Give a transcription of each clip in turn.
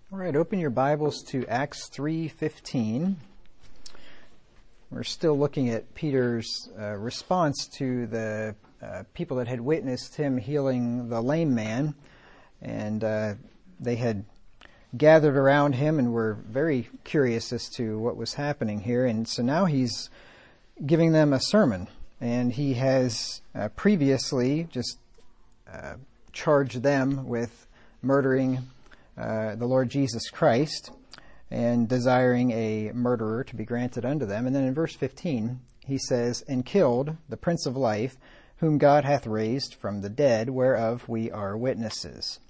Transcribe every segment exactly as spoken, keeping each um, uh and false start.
All right, open your Bibles to Acts three fifteen. We're still looking at Peter's uh, response to the uh, people that had witnessed him healing the lame man, and uh, they had gathered around him and were very curious as to what was happening here. And so now he's giving them a sermon, and he has uh, previously just uh, charged them with murdering Uh, the Lord Jesus Christ and desiring a murderer to be granted unto them. And then in verse fifteen, he says, "And killed the Prince of Life, whom God hath raised from the dead, whereof we are witnesses."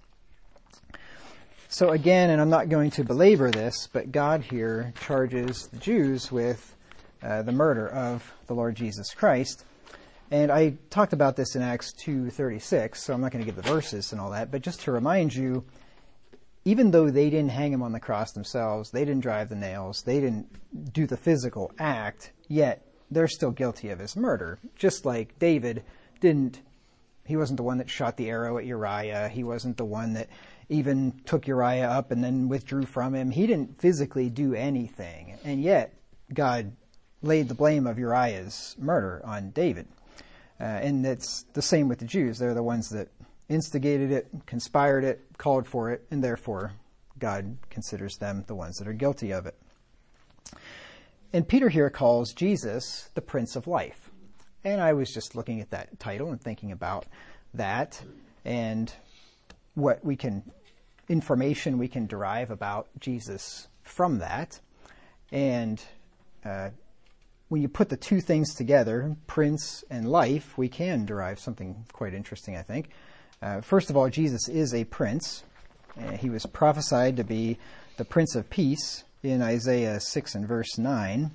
So again, and I'm not going to belabor this, but God here charges the Jews with uh, the murder of the Lord Jesus Christ. And I talked about this in Acts two thirty-six, so I'm not going to give the verses and all that, but just to remind you, even though they didn't hang him on the cross themselves, they didn't drive the nails, they didn't do the physical act, yet they're still guilty of his murder. Just like David didn't, he wasn't the one that shot the arrow at Uriah. He wasn't the one that even took Uriah up and then withdrew from him. He didn't physically do anything. And yet God laid the blame of Uriah's murder on David. Uh, and it's the same with the Jews. They're the ones that instigated it, conspired it, called for it, and therefore God considers them the ones that are guilty of it. And Peter here calls Jesus the Prince of Life. And I was just looking at that title and thinking about that and what we can, information we can derive about Jesus from that. And uh, when you put the two things together, Prince and Life, we can derive something quite interesting, I think. Uh, first of all, Jesus is a prince. Uh, he was prophesied to be the Prince of Peace in Isaiah six and verse nine.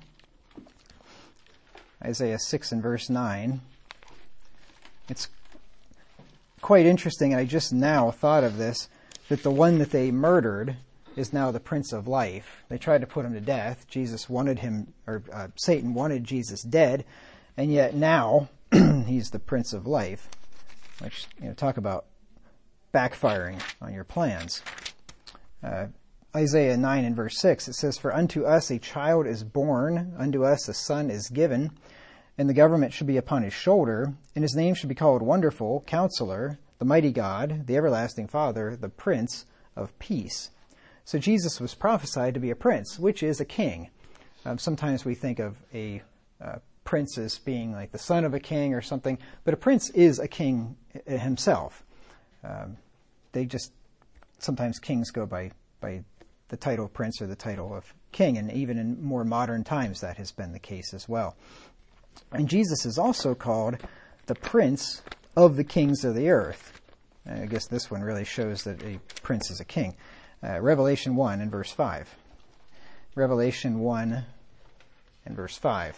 Isaiah six and verse nine. It's quite interesting, and I just now thought of this, that the one that they murdered is now the Prince of Life. They tried to put him to death. Jesus wanted him, or uh, Satan wanted Jesus dead, and yet now he's the Prince of Life. Which, you know, talk about backfiring on your plans. Uh, Isaiah nine and verse six, it says, "For unto us a child is born, unto us a son is given, and the government should be upon his shoulder, and his name should be called Wonderful, Counselor, the Mighty God, the Everlasting Father, the Prince of Peace." So Jesus was prophesied to be a prince, which is a king. Um, sometimes we think of a uh, prince as being like the son of a king or something, but a prince is a king himself. Um, they just, sometimes kings go by, by the title of prince or the title of king, and even in more modern times that has been the case as well. And Jesus is also called the Prince of the Kings of the Earth. And I guess this one really shows that a prince is a king. Uh, Revelation one and verse five. Revelation one and verse five.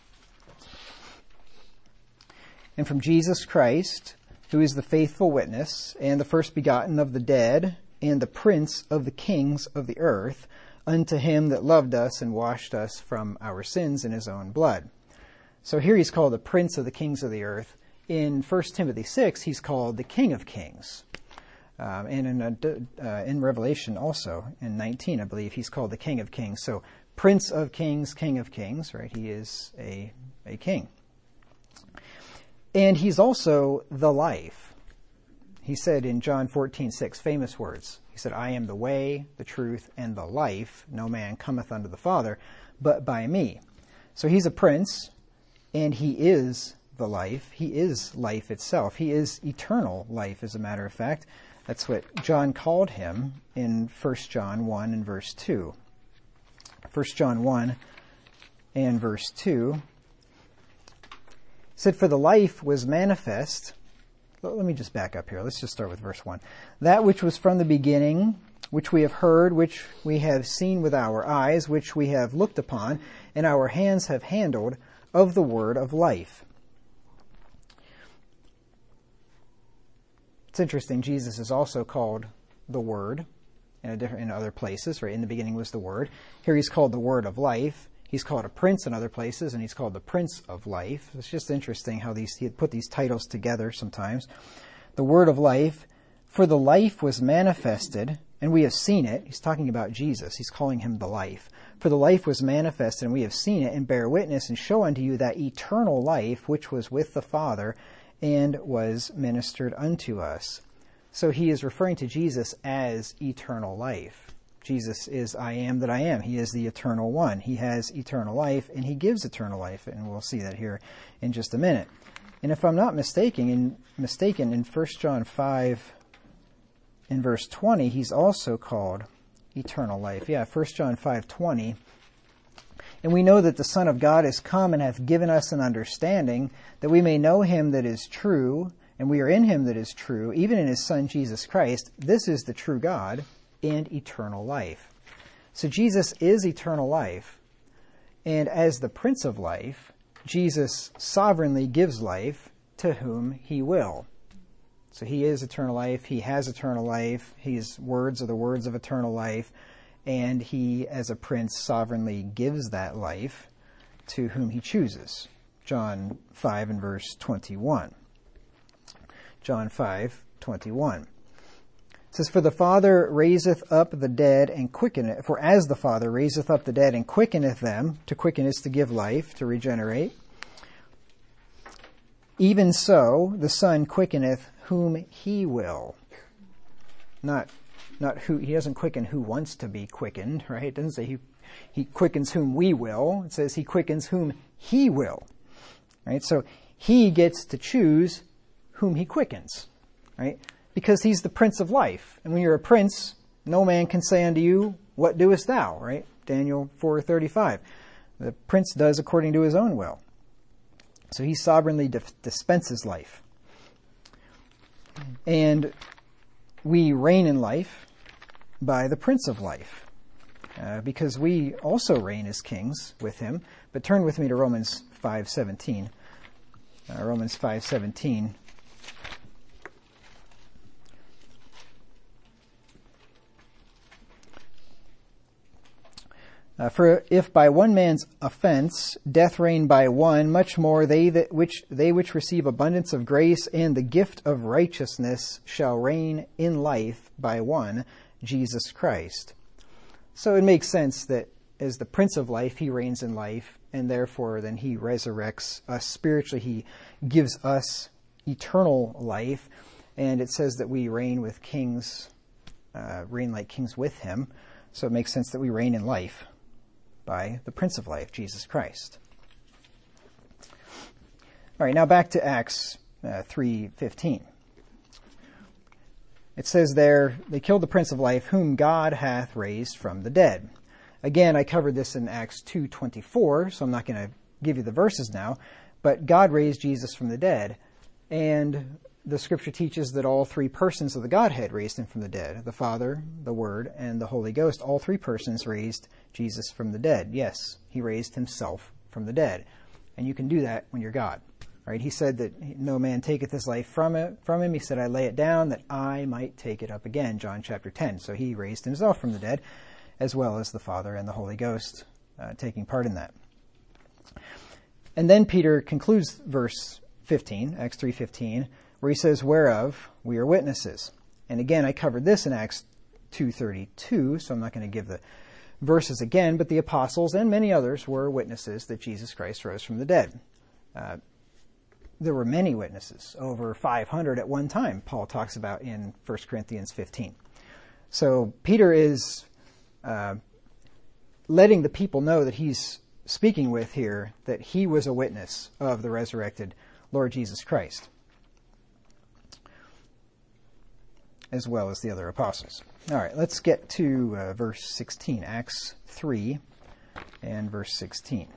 "And from Jesus Christ, who is the faithful witness, and the first begotten of the dead, and the Prince of the kings of the earth, unto him that loved us and washed us from our sins in his own blood." So here he's called the Prince of the kings of the earth. In First Timothy six, he's called the King of Kings. Um, and in, uh, in Revelation also, in nineteen, I believe, he's called the King of Kings. So Prince of Kings, King of Kings, right? He is a, a king. And he's also the life. He said in John fourteen six, famous words. He said, "I am the way, the truth, and the life. No man cometh unto the Father, but by me." So he's a prince, and he is the life. He is life itself. He is eternal life, as a matter of fact. That's what John called him in First John one and verse two. First John one and verse two. Said, "For the life was manifest." Let me just back up here. Let's just start with verse one. "That which was from the beginning, which we have heard, which we have seen with our eyes, which we have looked upon, and our hands have handled, of the word of life." It's interesting. Jesus is also called the Word in, a different, in other places. Right? In the beginning was the Word. Here he's called the Word of Life. He's called a prince in other places, and he's called the Prince of Life. It's just interesting how these he had put these titles together sometimes. The Word of Life, "For the life was manifested, and we have seen it. He's talking about Jesus. He's calling him the life. For the life was manifest, and we have seen it, and bear witness, and show unto you that eternal life which was with the Father, and was ministered unto us. So he is referring to Jesus as eternal life. Jesus is I am that I am. He is the eternal one. He has eternal life, and he gives eternal life, and we'll see that here in just a minute. And if I'm not mistaken, in, mistaken, in First John five, in verse twenty, he's also called eternal life. Yeah, First John five twenty. And we know that the Son of God is come and hath given us an understanding, that we may know him that is true, and we are in him that is true, even in his Son Jesus Christ. This is the true God and eternal life. So Jesus is eternal life, and as the Prince of Life, Jesus sovereignly gives life to whom he will. So he is eternal life, he has eternal life, his words are the words of eternal life, and he, as a prince, sovereignly gives that life to whom he chooses. John five and verse twenty-one. John five, twenty-one. It says, For the Father raiseth up the dead and quickeneth, for as the Father raiseth up the dead and quickeneth them, to quicken is to give life, to regenerate, even so the Son quickeneth whom he will. Not not who, he doesn't quicken who wants to be quickened, right? It doesn't say he, he quickens whom we will. It says he quickens whom he will, right? So he gets to choose whom he quickens, right? Because he's the Prince of Life. And when you're a prince, no man can say unto you, what doest thou, right? Daniel four thirty-five. The prince does according to his own will. So he sovereignly dispenses life. And we reign in life by the Prince of Life, uh, because we also reign as kings with him. But turn with me to Romans five seventeen. Uh, Romans five seventeen. Uh, for if by one man's offense death reigned by one, much more they that which they which receive abundance of grace and the gift of righteousness shall reign in life by one, Jesus Christ. So it makes sense that as the Prince of Life, he reigns in life, and therefore then he resurrects us spiritually. He gives us eternal life, and it says that we reign with kings, uh, reign like kings with him. So it makes sense that we reign in life by the Prince of Life, Jesus Christ. All right, now back to Acts uh, three fifteen. It says there, they killed the Prince of Life, whom God hath raised from the dead. Again, I covered this in Acts two twenty-four, so I'm not going to give you the verses now, but God raised Jesus from the dead, and the scripture teaches that all three persons of the Godhead raised him from the dead. The Father, the Word, and the Holy Ghost. All three persons raised Jesus from the dead. Yes, he raised himself from the dead. And you can do that when you're God. Right? He said that no man taketh his life from it, from him. He said, I lay it down that I might take it up again. John chapter ten. So he raised himself from the dead, as well as the Father and the Holy Ghost uh, taking part in that. And then Peter concludes verse fifteen, Acts three fifteen, where he says, whereof we are witnesses. And again, I covered this in Acts two thirty-two, so I'm not going to give the verses again, but the apostles and many others were witnesses that Jesus Christ rose from the dead. Uh, there were many witnesses, over five hundred at one time, Paul talks about in First Corinthians fifteen. So Peter is uh, letting the people know that he's speaking with here, that he was a witness of the resurrected Lord Jesus Christ, as well as the other apostles. All right, let's get to uh, verse sixteen, Acts three and verse sixteen.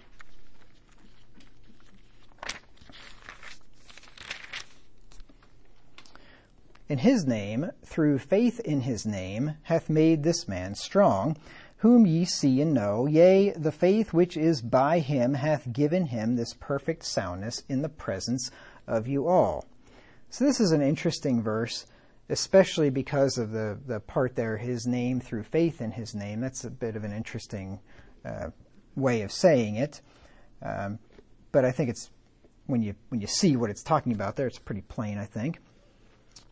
In his name, through faith in his name, hath made this man strong, whom ye see and know, yea, the faith which is by him hath given him this perfect soundness in the presence of you all. So this is an interesting verse, especially because of the, the part there, his name through faith in his name. That's a bit of an interesting uh, way of saying it. Um, but I think it's, when you when you see what it's talking about there, it's pretty plain, I think.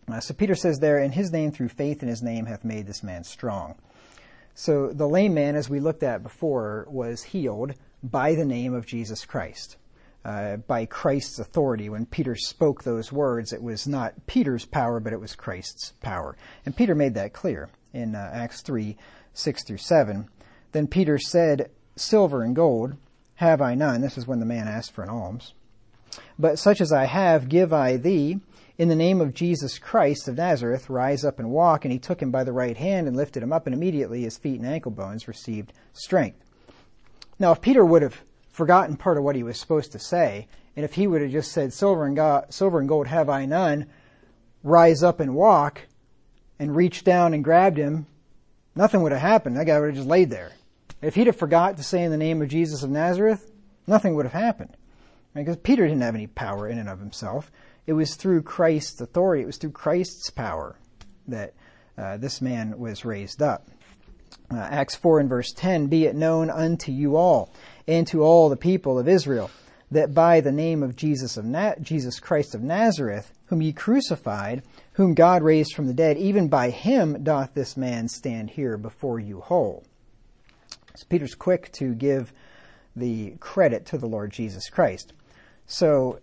Uh, so Peter says there, in his name, through faith in his name, hath made this man strong. So the lame man, as we looked at before, was healed by the name of Jesus Christ, uh, by Christ's authority. When Peter spoke those words, it was not Peter's power, but it was Christ's power. And Peter made that clear in uh, Acts three, six through seven. Then Peter said, silver and gold have I none. This is when the man asked for an alms. But such as I have, give I thee. In the name of Jesus Christ of Nazareth, rise up and walk. And he took him by the right hand and lifted him up, and immediately his feet and ankle bones received strength. Now, if Peter would have forgotten part of what he was supposed to say, and if he would have just said, silver and, go- silver and gold have I none, rise up and walk, and reached down and grabbed him, nothing would have happened. That guy would have just laid there. If he'd have forgot to say in the name of Jesus of Nazareth, nothing would have happened. Because Peter didn't have any power in and of himself. It was through Christ's authority, it was through Christ's power that uh, this man was raised up. Uh, Acts four and verse ten, be it known unto you all, and to all the people of Israel, that by the name of Jesus of Na- Jesus Christ of Nazareth, whom ye crucified, whom God raised from the dead, even by him doth this man stand here before you whole. So Peter's quick to give the credit to the Lord Jesus Christ. So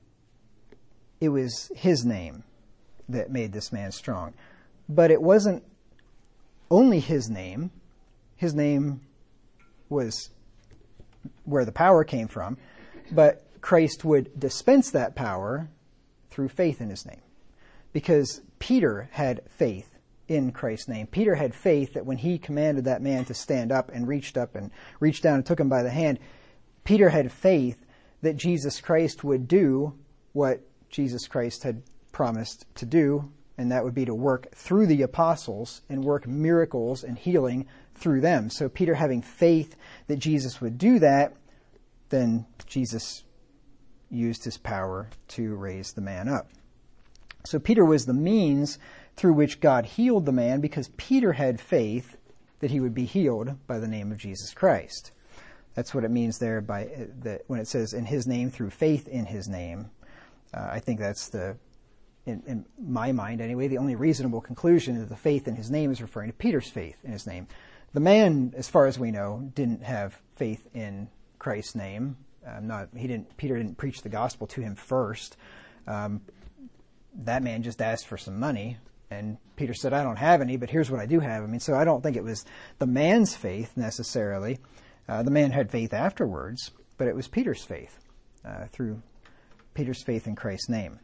it was his name that made this man strong. But it wasn't only his name. His name was where the power came from. But Christ would dispense that power through faith in his name. Because Peter had faith in Christ's name. Peter had faith that when he commanded that man to stand up and reached up and reached down and took him by the hand, Peter had faith that Jesus Christ would do what Jesus Christ had promised to do, and that would be to work through the apostles and work miracles and healing through them. So Peter having faith that Jesus would do that, then Jesus used his power to raise the man up. So Peter was the means through which God healed the man, because Peter had faith that he would be healed by the name of Jesus Christ. That's what it means there by that when it says in his name, through faith in his name. Uh, I think that's the, in, in my mind anyway, the only reasonable conclusion is the faith in his name is referring to Peter's faith in his name. The man, as far as we know, didn't have faith in Christ's name. Um, not he didn't. Peter didn't preach the gospel to him first. Um, that man just asked for some money, and Peter said, "I don't have any, but here's what I do have." I mean, so I don't think it was the man's faith necessarily. Uh, the man had faith afterwards, but it was Peter's faith uh, through Peter's faith in Christ's name.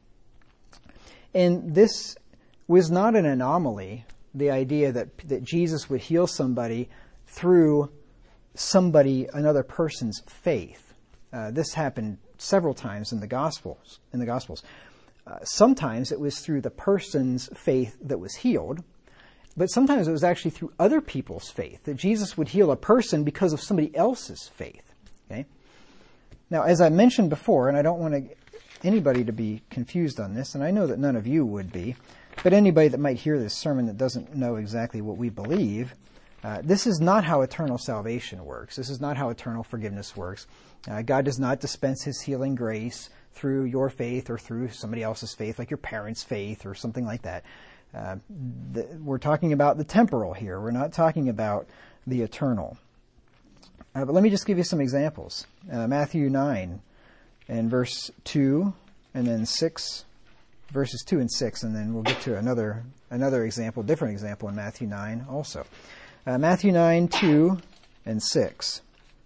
And this was not an anomaly, the idea that, that Jesus would heal somebody through somebody, another person's faith. Uh, this happened several times in the Gospels. In the Gospels, uh, sometimes it was through the person's faith that was healed, but sometimes it was actually through other people's faith that Jesus would heal a person because of somebody else's faith. Okay. Now, as I mentioned before, and I don't want to anybody to be confused on this, and I know that none of you would be, but anybody that might hear this sermon that doesn't know exactly what we believe, uh, this is not how eternal salvation works. This is not how eternal forgiveness works. Uh, God does not dispense his healing grace through your faith or through somebody else's faith, like your parents' faith or something like that. Uh, the, we're talking about the temporal here. We're not talking about the eternal. Uh, but let me just give you some examples. Uh, Matthew nine and verse two, and then six, verses two and six, and then we'll get to another another example, different example in Matthew nine also. Uh, Matthew nine, two and six.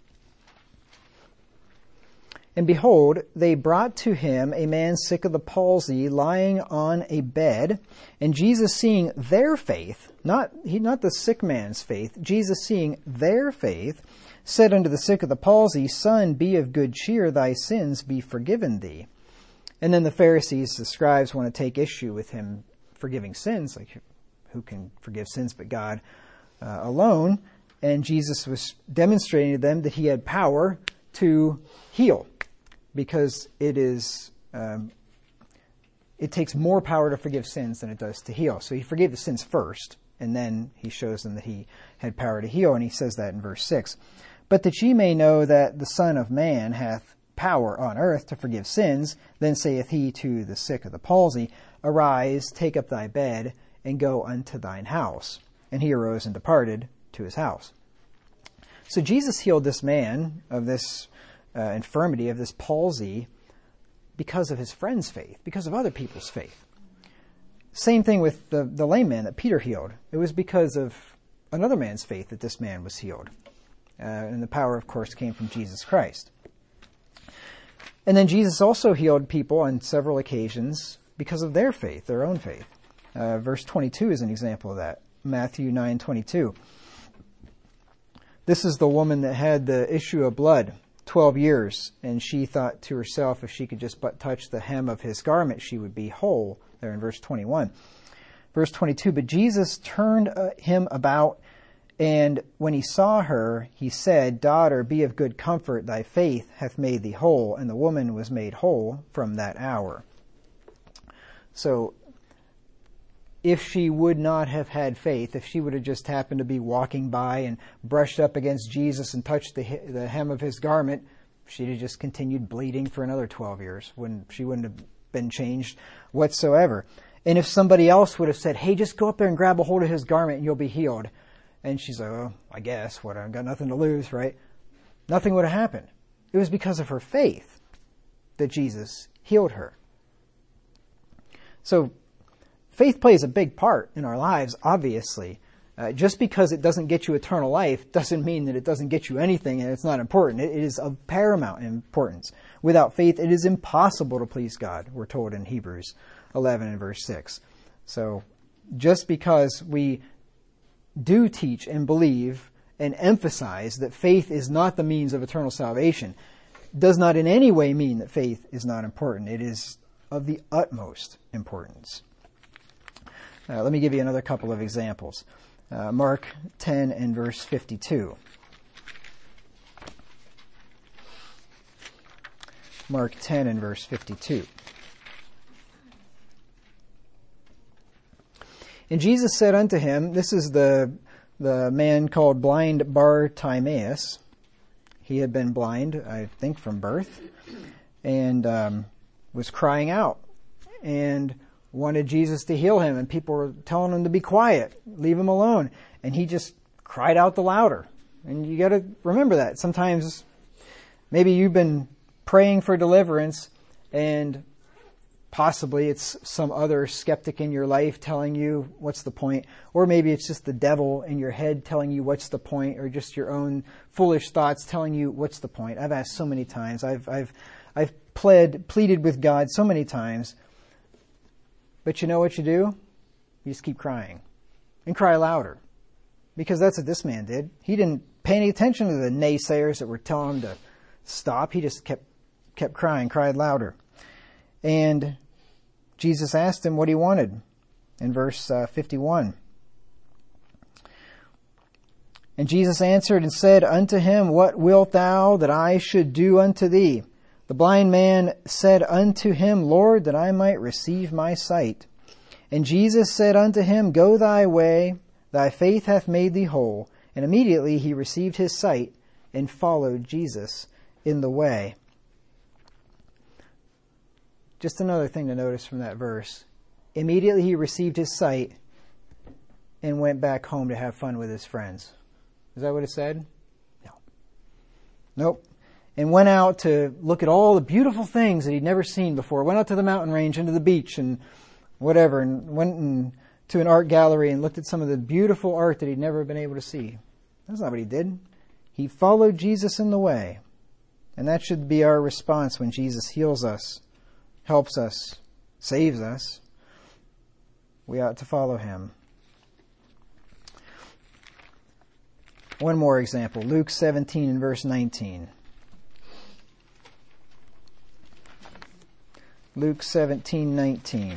And behold, they brought to him a man sick of the palsy, lying on a bed. And Jesus, seeing their faith, not he, not the sick man's faith, Jesus, seeing their faith, said unto the sick of the palsy, Son, be of good cheer, thy sins be forgiven thee. And then the Pharisees, the scribes, want to take issue with him forgiving sins, like who can forgive sins but God uh, alone. And Jesus was demonstrating to them that he had power to heal, because it is um, it takes more power to forgive sins than it does to heal. So he forgave the sins first, and then he shows them that he had power to heal, and he says that in verse six. But that ye may know that the Son of Man hath power on earth to forgive sins, then saith he to the sick of the palsy, Arise, take up thy bed, and go unto thine house. And he arose and departed to his house. So Jesus healed this man of this uh, infirmity, of this palsy, because of his friend's faith, because of other people's faith. Same thing with the, the lame man that Peter healed. It was because of another man's faith that this man was healed. Uh, and the power, of course, came from Jesus Christ. And then Jesus also healed people on several occasions because of their faith, their own faith. Uh, verse twenty-two is an example of that. Matthew nine twenty-two. This is the woman that had the issue of blood twelve years, and she thought to herself if she could just but touch the hem of his garment, she would be whole, there in verse twenty-one. Verse twenty-two, but Jesus turned uh, him about, and when he saw her, he said, Daughter, be of good comfort, thy faith hath made thee whole. And the woman was made whole from that hour. So, if she would not have had faith, if she would have just happened to be walking by and brushed up against Jesus and touched the, the hem of his garment, she'd have just continued bleeding for another twelve years. Wouldn't, she wouldn't have been changed whatsoever. And if somebody else would have said, hey, just go up there and grab a hold of his garment and you'll be healed. And she's like, oh, I guess, what, I've got nothing to lose, right? Nothing would have happened. It was because of her faith that Jesus healed her. So, faith plays a big part in our lives, obviously. Uh, just because it doesn't get you eternal life doesn't mean that it doesn't get you anything and it's not important. It, it is of paramount importance. Without faith, it is impossible to please God, we're told in Hebrews eleven and verse six. So, just because we do teach and believe and emphasize that faith is not the means of eternal salvation does not in any way mean that faith is not important. It is of the utmost importance. Uh, let me give you another couple of examples. Uh, Mark ten and verse fifty-two. Mark ten and verse fifty-two. And Jesus said unto him, this is the, the man called blind Bartimaeus. He had been blind, I think, from birth, and um, was crying out and wanted Jesus to heal him. And people were telling him to be quiet, leave him alone. And he just cried out the louder. And you got to remember that. Sometimes maybe you've been praying for deliverance and possibly it's some other skeptic in your life telling you what's the point, or maybe it's just the devil in your head telling you what's the point, or just your own foolish thoughts telling you what's the point. I've asked so many times. I've I've I've pled pleaded with God so many times. But you know what you do? You just keep crying and cry louder, because that's what this man did. He didn't pay any attention to the naysayers that were telling him to stop. He just kept kept crying, cried louder. And Jesus asked him what he wanted in verse uh, fifty-one. And Jesus answered and said unto him, What wilt thou that I should do unto thee? The blind man said unto him, Lord, that I might receive my sight. And Jesus said unto him, Go thy way, thy faith hath made thee whole. And immediately he received his sight and followed Jesus in the way. Just another thing to notice from that verse. Immediately he received his sight and went back home to have fun with his friends. Is that what it said? No. Nope. And went out to look at all the beautiful things that he'd never seen before. Went out to the mountain range, into the beach and whatever, and went in, to an art gallery and looked at some of the beautiful art that he'd never been able to see. That's not what he did. He followed Jesus in the way. And that should be our response when Jesus heals us, helps us, saves us. We ought to follow him. One more example, Luke seventeen and verse nineteen. Luke seventeen nineteen.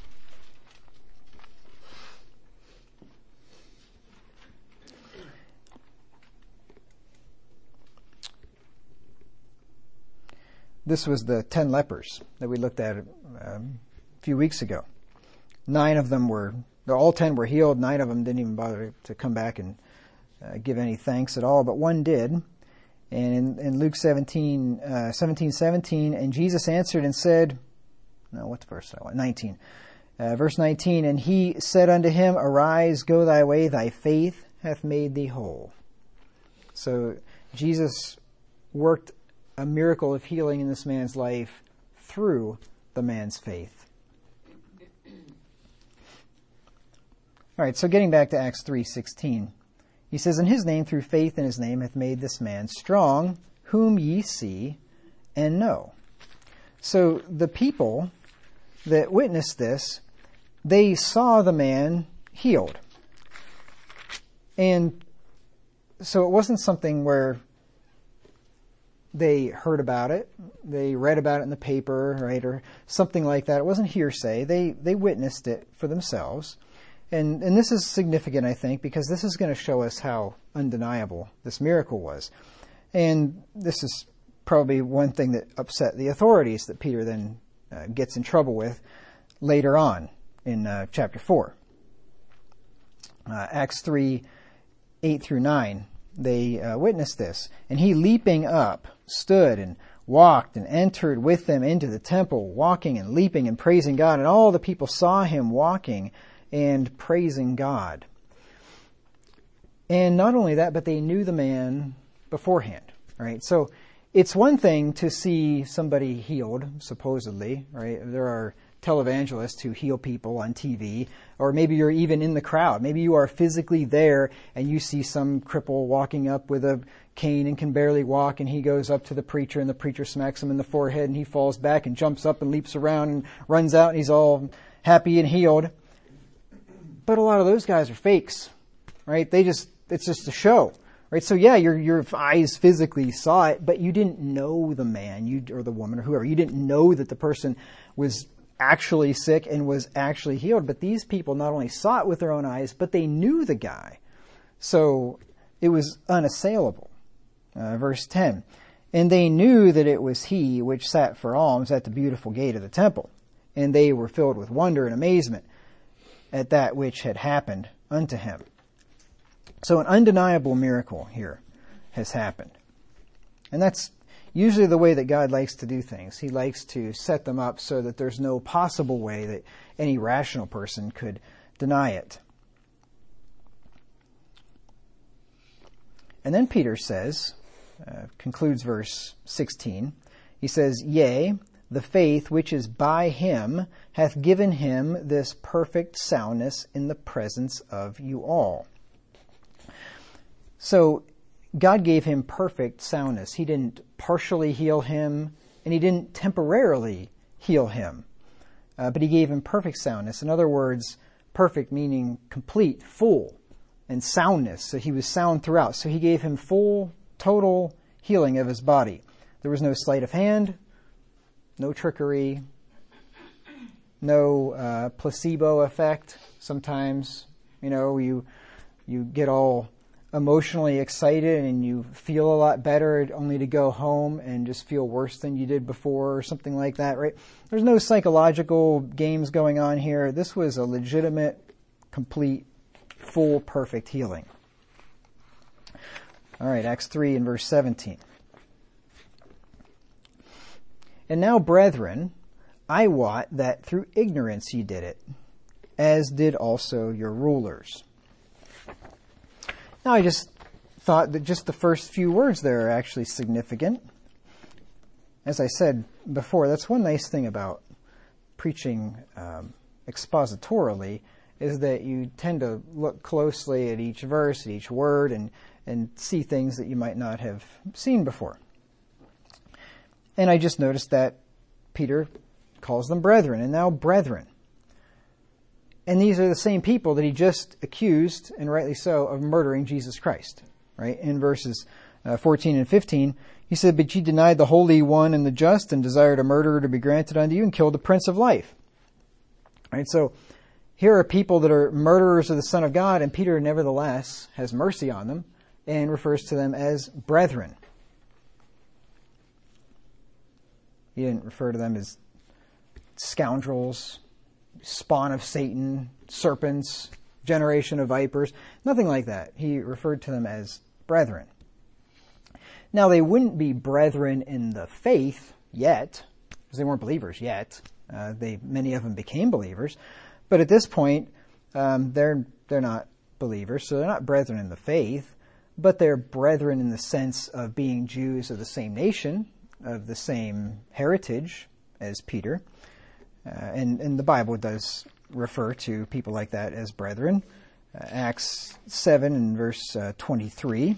This was the ten lepers that we looked at um, a few weeks ago. Nine of them were, all ten were healed. Nine of them didn't even bother to come back and uh, give any thanks at all, but one did. And in, in Luke seventeen, uh, seventeen, seventeen, and Jesus answered and said, no, what's the verse? nineteen. Uh, verse nineteen, and he said unto him, Arise, go thy way, thy faith hath made thee whole. So Jesus worked a miracle of healing in this man's life through the man's faith. All right, so getting back to Acts three sixteen, he says, In his name, through faith in his name, hath made this man strong, whom ye see and know. So the people that witnessed this, they saw the man healed. And so it wasn't something where they heard about it, they read about it in the paper, right, or something like that. It wasn't hearsay. They they witnessed it for themselves. And and this is significant, I think, because this is going to show us how undeniable this miracle was. And this is probably one thing that upset the authorities that Peter then uh, gets in trouble with later on in uh, chapter four. Uh, Acts three, eight through nine, they uh, witnessed this. And he, leaping up, stood and walked and entered with them into the temple, walking and leaping and praising God. And all the people saw him walking and praising God. And not only that, but they knew the man beforehand, right? So it's one thing to see somebody healed, supposedly, right? There are televangelists who heal people on T V, or maybe you're even in the crowd. Maybe you are physically there and you see some cripple walking up with a cane and can barely walk, and he goes up to the preacher and the preacher smacks him in the forehead and he falls back and jumps up and leaps around and runs out and he's all happy and healed. But a lot of those guys are fakes, right? They just, it's just a show, right? So yeah, your your eyes physically saw it, but you didn't know the man, you or the woman or whoever. You didn't know that the person was actually sick and was actually healed. But these people not only saw it with their own eyes, but they knew the guy. So it was unassailable. Uh, verse ten, and they knew that it was he which sat for alms at the beautiful gate of the temple. And they were filled with wonder and amazement at that which had happened unto him. So an undeniable miracle here has happened. And that's usually the way that God likes to do things. He likes to set them up so that there's no possible way that any rational person could deny it. And then Peter says, uh, concludes verse sixteen, he says, Yea, the faith which is by him hath given him this perfect soundness in the presence of you all. So God gave him perfect soundness. He didn't partially heal him, and he didn't temporarily heal him. Uh, but he gave him perfect soundness. In other words, perfect meaning complete, full, and soundness. So he was sound throughout. So he gave him full, total healing of his body. There was no sleight of hand, no trickery, no uh, placebo effect. Sometimes, you know, you you get all emotionally excited and you feel a lot better only to go home and just feel worse than you did before or something like that, right? There's no psychological games going on here. This was a legitimate, complete, full, perfect healing. All right, Acts three and verse seventeen. And now, brethren, I wot that through ignorance ye did it, as did also your rulers. Now, I just thought that just the first few words there are actually significant. As I said before, that's one nice thing about preaching um, expositorily, is that you tend to look closely at each verse, at each word, and, and see things that you might not have seen before. And I just noticed that Peter calls them brethren, and now brethren. And these are the same people that he just accused, and rightly so, of murdering Jesus Christ. Right? In verses uh, fourteen and fifteen, he said, But ye denied the Holy One and the just, and desired a murderer to be granted unto you, and killed the Prince of Life. Right? So here are people that are murderers of the Son of God, and Peter nevertheless has mercy on them and refers to them as brethren. He didn't refer to them as scoundrels, spawn of Satan, serpents, generation of vipers, nothing like that. He referred to them as brethren. Now, they wouldn't be brethren in the faith yet, because they weren't believers yet. Uh, they many of them became believers. But at this point, um, they're they're not believers, so they're not brethren in the faith, but they're brethren in the sense of being Jews of the same nation, of the same heritage as Peter. Uh, and, and the Bible does refer to people like that as brethren. Uh, Acts seven and verse uh, twenty-three,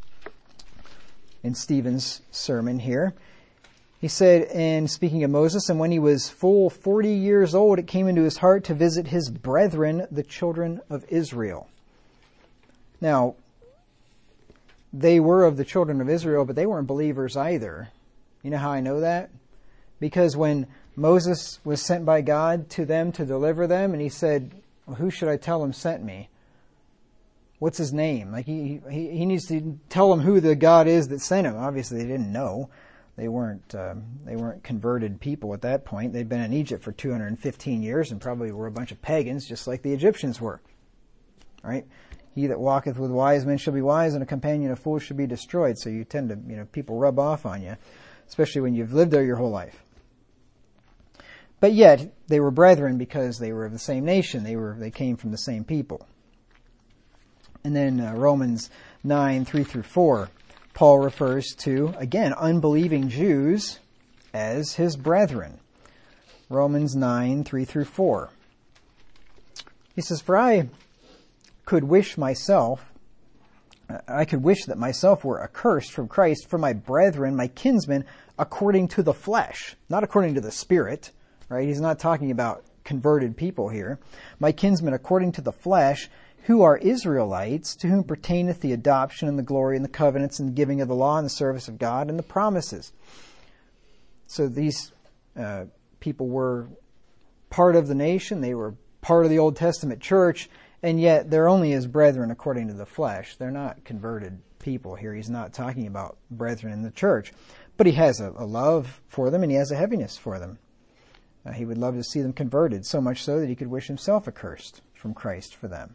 in Stephen's sermon here. He said, and speaking of Moses, and when he was full forty years old, it came into his heart to visit his brethren, the children of Israel. Now, they were of the children of Israel, but they weren't believers either. You know how I know that? Because when Moses was sent by God to them to deliver them, and he said, well, who should I tell him sent me? What's his name? Like he, he, he needs to tell them who the God is that sent him. Obviously, they didn't know. They weren't um, they weren't converted people at that point. They'd been in Egypt for two hundred fifteen years and probably were a bunch of pagans, just like the Egyptians were. Right? He that walketh with wise men shall be wise, and a companion of fools shall be destroyed. So you tend to, you know, people rub off on you, especially when you've lived there your whole life. But yet they were brethren because they were of the same nation. They were they came from the same people. And then uh, Romans nine three through four. Paul refers to, again, unbelieving Jews as his brethren. Romans nine, three through four. He says, for I could wish myself, I could wish that myself were accursed from Christ for my brethren, my kinsmen, according to the flesh, not according to the Spirit, right? He's not talking about converted people here. My kinsmen according to the flesh, who are Israelites, to whom pertaineth the adoption and the glory and the covenants and the giving of the law and the service of God and the promises. So these uh, people were part of the nation. They were part of the Old Testament church, and yet they're only his brethren according to the flesh. They're not converted people here. He's not talking about brethren in the church. But he has a, a love for them, and he has a heaviness for them. Uh, he would love to see them converted, so much so that he could wish himself accursed from Christ for them.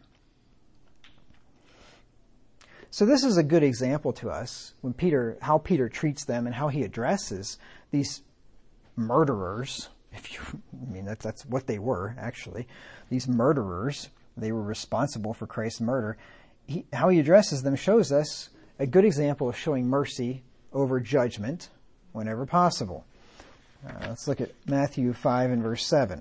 So this is a good example to us when Peter, how Peter treats them and how he addresses these murderers. If you, I mean, that's, that's what they were, actually. These murderers, they were responsible for Christ's murder. He, how he addresses them shows us a good example of showing mercy over judgment whenever possible. Uh, let's look at Matthew five and verse seven.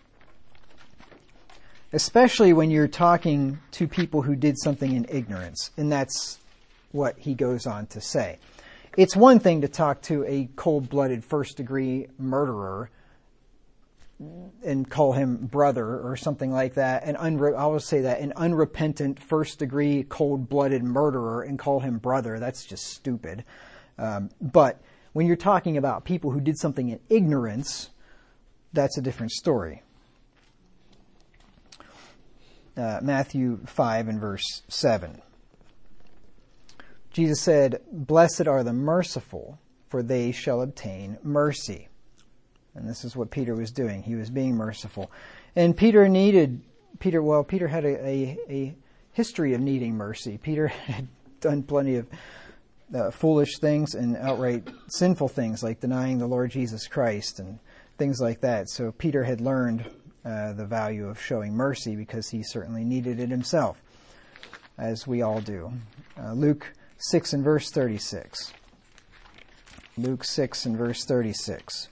Especially when you're talking to people who did something in ignorance. And that's what he goes on to say. It's one thing to talk to a cold-blooded first-degree murderer and call him brother or something like that. An unre- I will say that, an unrepentant first-degree cold-blooded murderer and call him brother. That's just stupid. Um, but when you're talking about people who did something in ignorance, that's a different story. Uh, Matthew five and verse seven. Jesus said, "Blessed are the merciful, for they shall obtain mercy." And this is what Peter was doing. He was being merciful. And Peter needed, Peter, well, Peter had a, a, a history of needing mercy. Peter had done plenty of uh, foolish things and outright sinful things, like denying the Lord Jesus Christ and things like that. So Peter had learned Uh, the value of showing mercy because he certainly needed it himself, as we all do. Uh, Luke six and verse thirty-six. Luke six and verse thirty-six.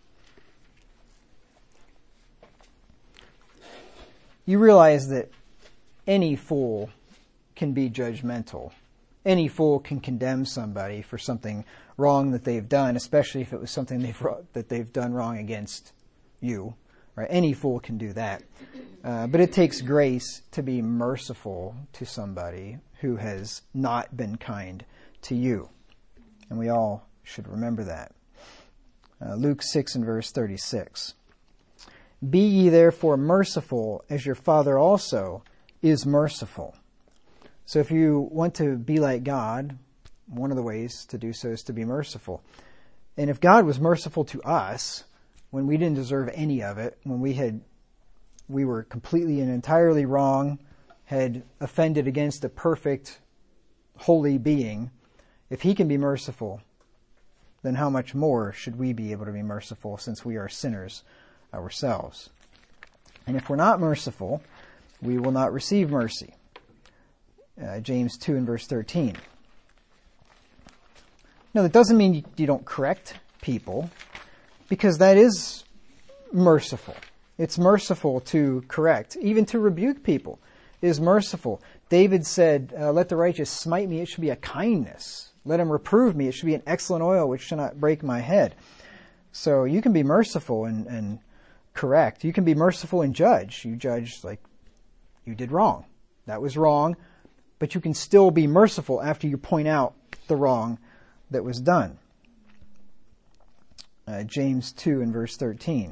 You realize that any fool can be judgmental. Any fool can condemn somebody for something wrong that they've done, especially if it was something they've, that they've done wrong against you. Right? Any fool can do that. Uh, but it takes grace to be merciful to somebody who has not been kind to you. And we all should remember that. Uh, Luke six and verse thirty-six. Be ye therefore merciful, as your Father also is merciful. So if you want to be like God, one of the ways to do so is to be merciful. And if God was merciful to us, when we didn't deserve any of it, when we had, we were completely and entirely wrong, had offended against a perfect, holy being, if he can be merciful, then how much more should we be able to be merciful since we are sinners ourselves? And if we're not merciful, we will not receive mercy. Uh, James two and verse thirteen. Now, that doesn't mean you, you don't correct people, because that is merciful. It's merciful to correct. Even to rebuke people is merciful. David said, uh, let the righteous smite me, it should be a kindness. Let him reprove me, it should be an excellent oil which shall not break my head. So you can be merciful and, and correct. You can be merciful and judge. You judge like you did wrong. That was wrong. But you can still be merciful after you point out the wrong that was done. Uh, James two and verse thirteen.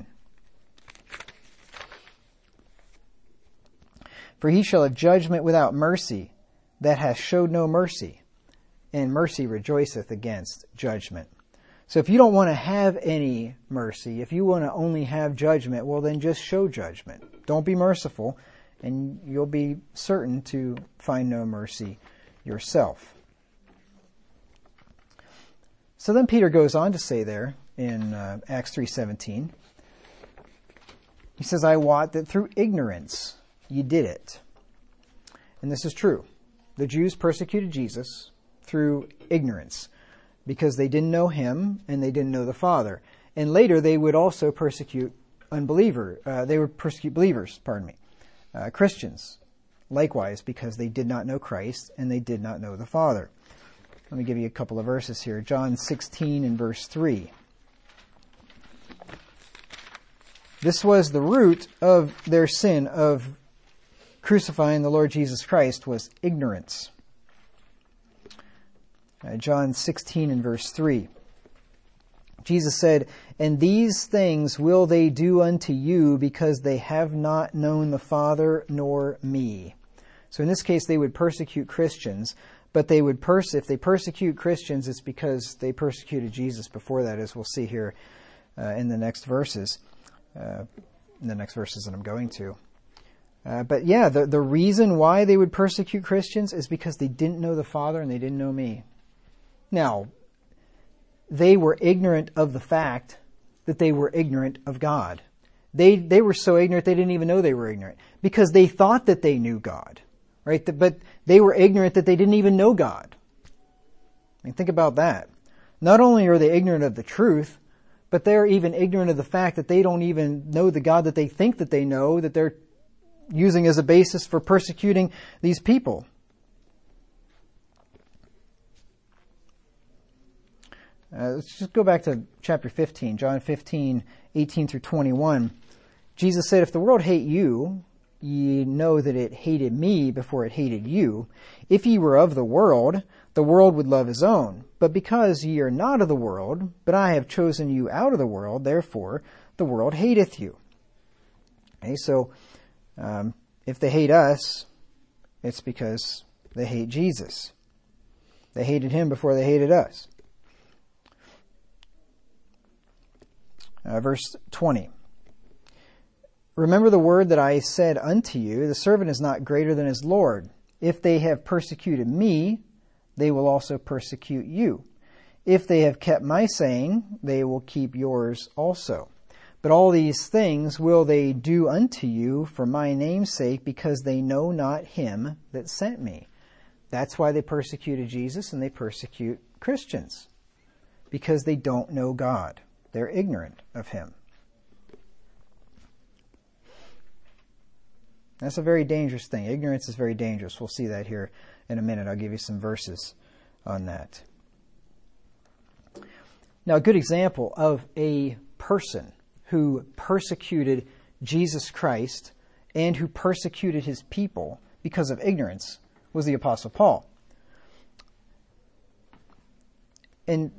For he shall have judgment without mercy, that hath showed no mercy, and mercy rejoiceth against judgment. So if you don't want to have any mercy, if you want to only have judgment, well then just show judgment. Don't be merciful, and you'll be certain to find no mercy yourself. So then Peter goes on to say there in uh, Acts three seventeen, he says, I wot that through ignorance ye did it. And this is true. The Jews persecuted Jesus through ignorance because they didn't know him and they didn't know the Father. And later they would also persecute unbelievers. Uh, they would persecute believers, pardon me, uh, Christians, likewise, because they did not know Christ and they did not know the Father. Let me give you a couple of verses here. John sixteen and verse three. This was the root of their sin of crucifying the Lord Jesus Christ, was ignorance. Uh, John sixteen and verse three. Jesus said, and these things will they do unto you because they have not known the Father nor me. So in this case, they would persecute Christians, but they would pers- if they persecute Christians, it's because they persecuted Jesus before that, as we'll see here uh, in the next verses, uh, in the next verses that I'm going to. Uh, but yeah, the, the reason why they would persecute Christians is because they didn't know the Father and they didn't know me. Now, they were ignorant of the fact that they were ignorant of God. They they were so ignorant they didn't even know they were ignorant because they thought that they knew God, right? But they were ignorant that they didn't even know God. I mean, think about that. Not only are they ignorant of the truth, but they're even ignorant of the fact that they don't even know the God that they think that they know, that they're using as a basis for persecuting these people. Uh, let's just go back to chapter fifteen, John fifteen, eighteen through twenty-one. Jesus said, if the world hate you, ye know that it hated me before it hated you. If ye were of the world, the world would love his own. But because ye are not of the world, but I have chosen you out of the world, therefore the world hateth you. Okay, so um, if they hate us, it's because they hate Jesus. They hated him before they hated us. Uh, verse twenty. Remember the word that I said unto you, the servant is not greater than his Lord. If they have persecuted me, they will also persecute you. If they have kept my saying, they will keep yours also. But all these things will they do unto you for my name's sake, because they know not him that sent me. That's why they persecuted Jesus and they persecute Christians, because they don't know God. They're ignorant of him. That's a very dangerous thing. Ignorance is very dangerous. We'll see that here in a minute. I'll give you some verses on that. Now, a good example of a person who persecuted Jesus Christ and who persecuted his people because of ignorance was the Apostle Paul. And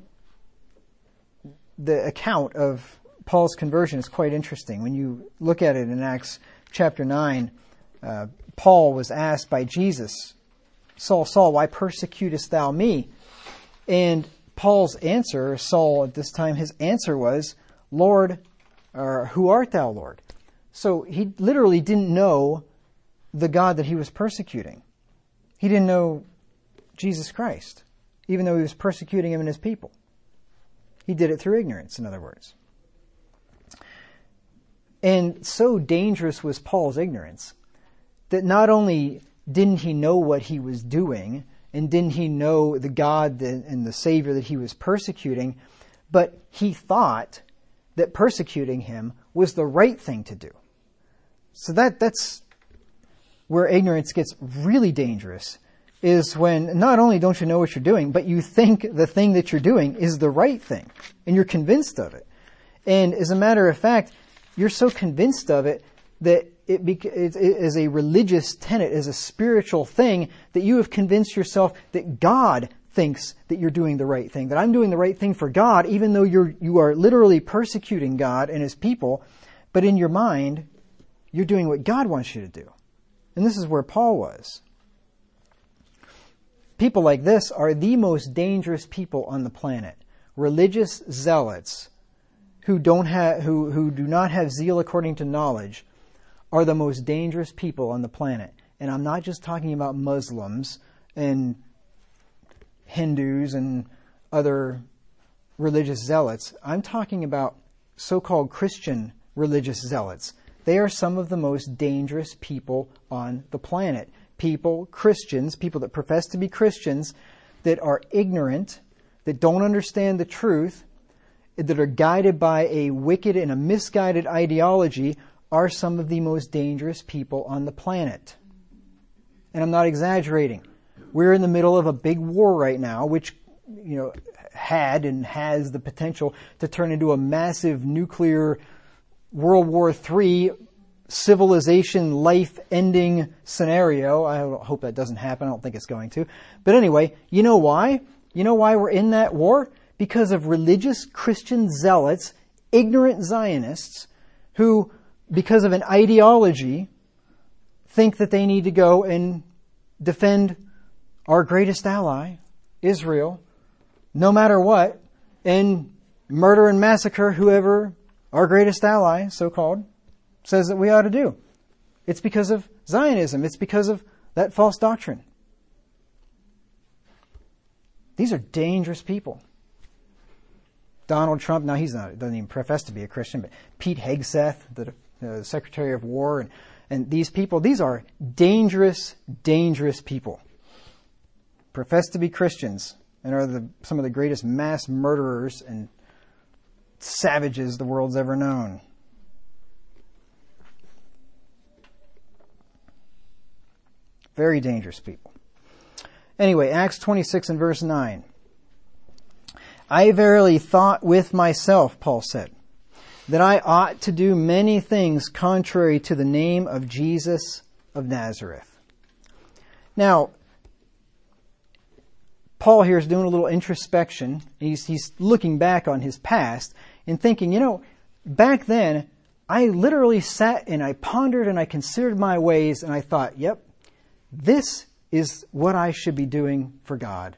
the account of Paul's conversion is quite interesting. When you look at it in Acts chapter nine, uh, Paul was asked by Jesus, Saul, Saul, why persecutest thou me? And Paul's answer, Saul at this time, his answer was, Lord, or who art thou, Lord? So he literally didn't know the God that he was persecuting. He didn't know Jesus Christ, even though he was persecuting him and his people. He did it through ignorance, in other words. And so dangerous was Paul's ignorance that not only didn't he know what he was doing, and didn't he know the God and the Savior that he was persecuting, but he thought that persecuting him was the right thing to do. So that that's where ignorance gets really dangerous, is when not only don't you know what you're doing, but you think the thing that you're doing is the right thing, and you're convinced of it. And as a matter of fact, you're so convinced of it that it, bec- it, it is a religious tenet, is a spiritual thing, that you have convinced yourself that God thinks that you're doing the right thing, that I'm doing the right thing for God, even though you're you are literally persecuting God and His people, but in your mind, you're doing what God wants you to do. And this is where Paul was. People like this are the most dangerous people on the planet. Religious zealots who don't have, who, who do not have zeal according to knowledge are the most dangerous people on the planet. And I'm not just talking about Muslims and Hindus and other religious zealots. I'm talking about so-called Christian religious zealots. They are some of the most dangerous people on the planet. People, Christians, people that profess to be Christians, that are ignorant, that don't understand the truth, that are guided by a wicked and a misguided ideology, are some of the most dangerous people on the planet. And I'm not exaggerating. We're in the middle of a big war right now, which, you know, had and has the potential to turn into a massive nuclear World War Three civilization life-ending scenario. I hope that doesn't happen. I don't think it's going to. But anyway, you know why? You know why we're in that war? Because of religious Christian zealots, ignorant Zionists, who, because of an ideology, think that they need to go and defend our greatest ally, Israel, no matter what, and murder and massacre whoever our greatest ally, so-called, says that we ought to do. It's because of Zionism. It's because of that false doctrine. These are dangerous people. Donald Trump, now he's not, doesn't even profess to be a Christian, but Pete Hegseth, the uh, Secretary of War, and, and these people, these are dangerous, dangerous people. Profess to be Christians and are the, some of the greatest mass murderers and savages the world's ever known. Very dangerous people. Anyway, Acts twenty-six and verse nine. I verily thought with myself, Paul said, that I ought to do many things contrary to the name of Jesus of Nazareth. Now, Paul here is doing a little introspection. He's, he's looking back on his past and thinking, you know, back then, I literally sat and I pondered and I considered my ways and I thought, yep, this is what I should be doing for God.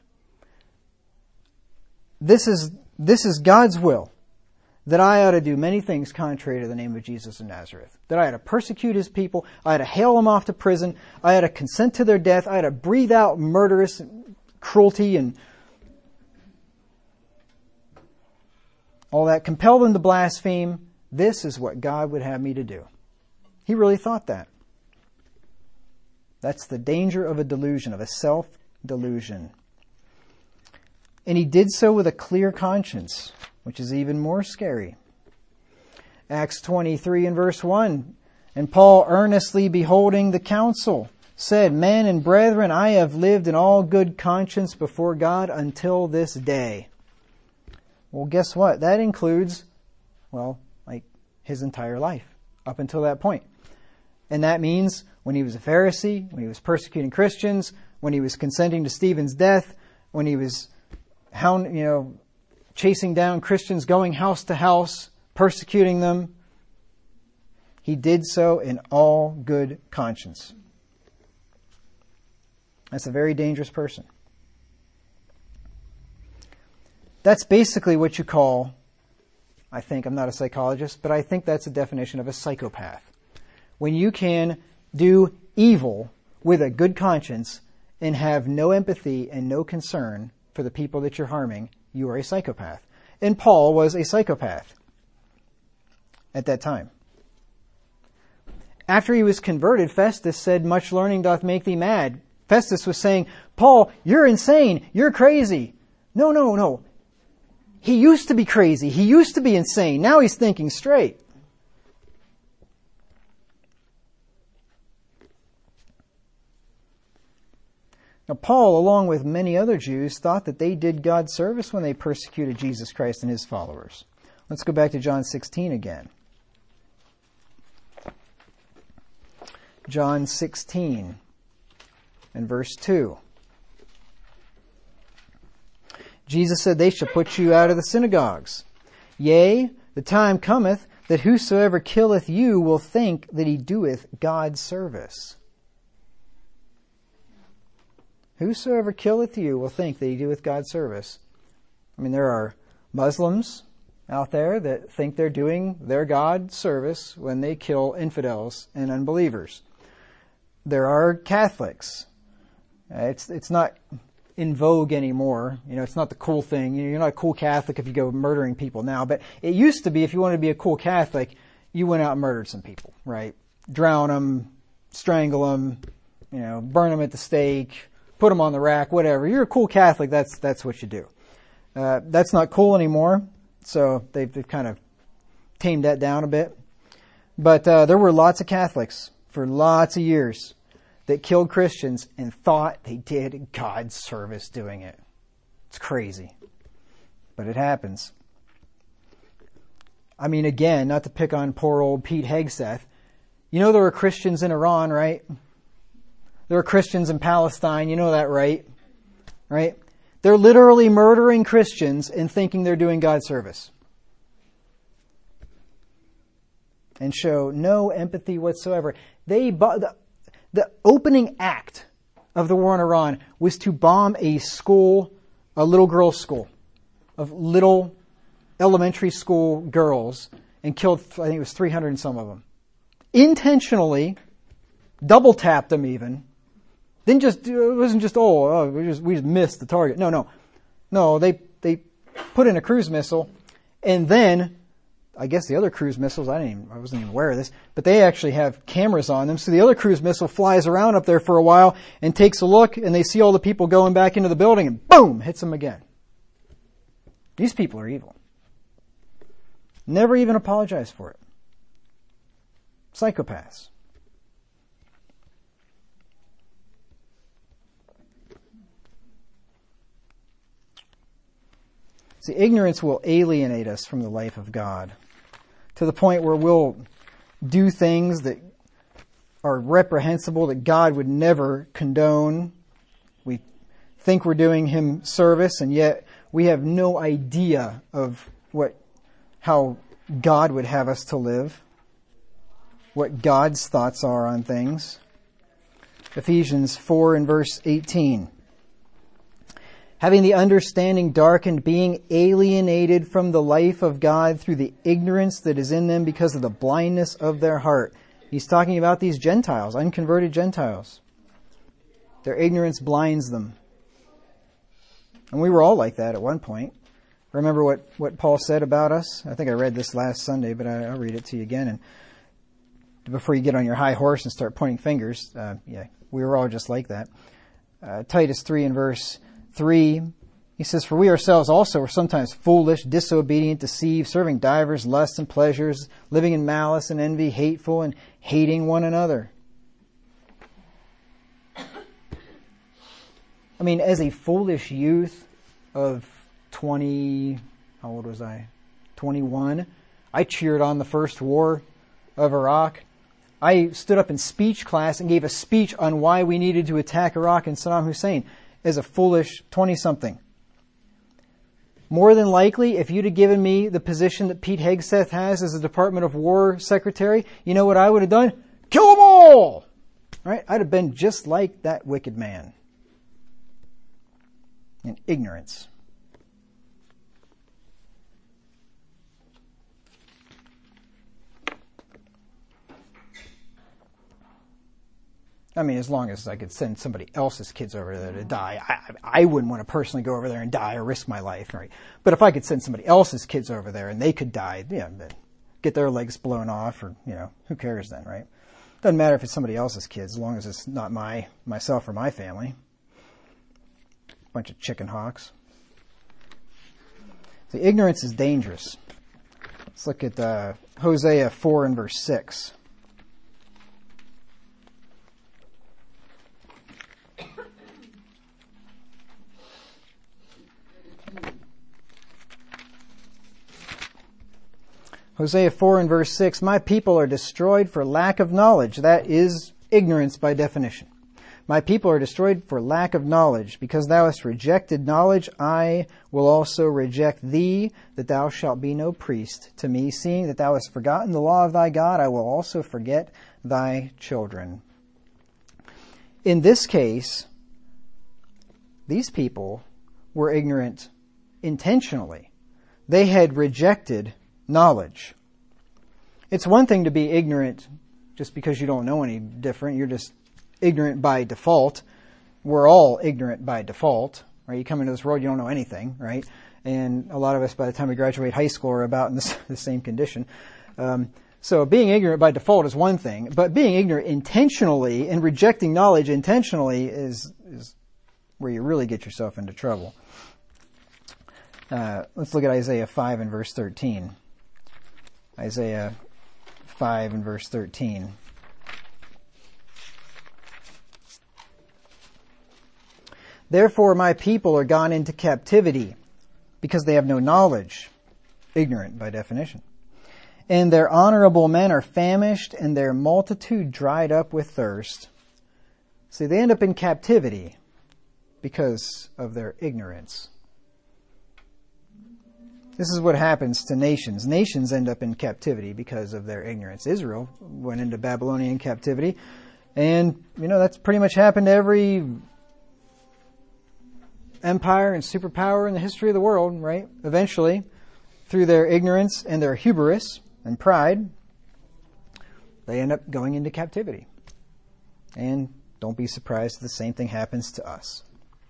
This is, this is God's will, that I ought to do many things contrary to the name of Jesus of Nazareth. That I ought to persecute His people. I ought to hail them off to prison. I ought to consent to their death. I ought to breathe out murderous cruelty and all that. Compel them to blaspheme. This is what God would have me to do. He really thought that. That's the danger of a delusion, of a self-delusion. And he did so with a clear conscience, which is even more scary. Acts twenty-three and verse one. And Paul, earnestly beholding the council, said, Men and brethren, I have lived in all good conscience before God until this day. Well, guess what? That includes, well, like his entire life up until that point. And that means when he was a Pharisee, when he was persecuting Christians, when he was consenting to Stephen's death, when he was hound, you know, chasing down Christians, going house to house, persecuting them, he did so in all good conscience. That's a very dangerous person. That's basically what you call, I think, I'm not a psychologist, but I think that's a definition of a psychopath. When you can do evil with a good conscience and have no empathy and no concern for the people that you're harming, you are a psychopath. And Paul was a psychopath at that time. After he was converted, Festus said, "Much learning doth make thee mad." Festus was saying, "Paul, you're insane. You're crazy." No, no, no. He used to be crazy. He used to be insane. Now he's thinking straight. Now, Paul, along with many other Jews, thought that they did God service when they persecuted Jesus Christ and his followers. Let's go back to John sixteen again. John sixteen and verse two. Jesus said, "They shall put you out of the synagogues. Yea, the time cometh that whosoever killeth you will think that he doeth God service." Whosoever killeth you will think that he doeth God service. I mean, there are Muslims out there that think they're doing their God service when they kill infidels and unbelievers. There are Catholics. Uh, it's it's not in vogue anymore. You know, it's not the cool thing. You're not a cool Catholic if you go murdering people now. But it used to be, if you wanted to be a cool Catholic, you went out and murdered some people, right? Drown them, strangle them, you know, burn them at the stake, put them on the rack, whatever. You're a cool Catholic. That's that's what you do. Uh, that's not cool anymore. So they've, they've kind of tamed that down a bit. But uh, there were lots of Catholics for lots of years that killed Christians and thought they did God's service doing it. It's crazy. But it happens. I mean, again, not to pick on poor old Pete Hegseth. You know there were Christians in Iran, right? There were Christians in Palestine. You know that, right? Right? They're literally murdering Christians and thinking they're doing God's service. And show no empathy whatsoever. They the, the opening act of the war in Iran was to bomb a school, a little girls' school, of little elementary school girls, and killed, I think it was three hundred and some of them. Intentionally, double tapped them even. Didn't just, it wasn't just, oh, oh we just we just missed the target. No, no. No, they they put in a cruise missile, and then I guess the other cruise missiles, I didn't even, I wasn't even aware of this, but they actually have cameras on them. So the other cruise missile flies around up there for a while and takes a look, and they see all the people going back into the building, and boom, hits them again. These people are evil. Never even apologize for it. Psychopaths. See, ignorance will alienate us from the life of God to the point where we'll do things that are reprehensible, that God would never condone. We think we're doing Him service, and yet we have no idea of what, how God would have us to live, what God's thoughts are on things. Ephesians four and verse eighteen. Having the understanding darkened, being alienated from the life of God through the ignorance that is in them because of the blindness of their heart. He's talking about these Gentiles, unconverted Gentiles. Their ignorance blinds them. And we were all like that at one point. Remember what, what Paul said about us? I think I read this last Sunday, but I, I'll read it to you again. And before you get on your high horse and start pointing fingers, uh, yeah, we were all just like that. Uh, Titus three and verse three, he says, "For we ourselves also were sometimes foolish, disobedient, deceived, serving divers lusts and pleasures, living in malice and envy, hateful, and hating one another." I mean, as a foolish youth of twenty, how old was I? twenty-one, I cheered on the first war of Iraq. I stood up in speech class and gave a speech on why we needed to attack Iraq and Saddam Hussein. As a foolish twenty-something. More than likely, if you'd have given me the position that Pete Hegseth has as a Department of War Secretary, you know what I would have done? Kill them all! Right? I'd have been just like that wicked man. In ignorance. I mean, as long as I could send somebody else's kids over there to die, I, I wouldn't want to personally go over there and die or risk my life, right? But if I could send somebody else's kids over there and they could die, yeah, get their legs blown off, or, you know, who cares then, right? Doesn't matter if it's somebody else's kids, as long as it's not my myself or my family. Bunch of chicken hawks. The ignorance is dangerous. Let's look at uh, Hosea four and verse six. Hosea four and verse six, my people are destroyed for lack of knowledge. That is ignorance by definition. My people are destroyed for lack of knowledge. Because thou hast rejected knowledge, I will also reject thee, that thou shalt be no priest to me. Seeing that thou hast forgotten the law of thy God, I will also forget thy children. In this case, these people were ignorant intentionally. They had rejected knowledge. It's one thing to be ignorant just because you don't know any different. You're just ignorant by default. We're all ignorant by default, right? You come into this world, you don't know anything, right? And a lot of us, by the time we graduate high school, are about in the, the same condition. Um, so being ignorant by default is one thing, but being ignorant intentionally and rejecting knowledge intentionally is, is where you really get yourself into trouble. Uh, let's look at Isaiah five and verse thirteen. Isaiah five and verse thirteen. Therefore my people are gone into captivity, because they have no knowledge. Ignorant by definition. And their honorable men are famished, and their multitude dried up with thirst. See, they end up in captivity because of their ignorance. This is what happens to nations. Nations end up in captivity because of their ignorance. Israel went into Babylonian captivity, and, you know, that's pretty much happened to every empire and superpower in the history of the world, right? Eventually, through their ignorance and their hubris and pride, they end up going into captivity. And don't be surprised if the same thing happens to us.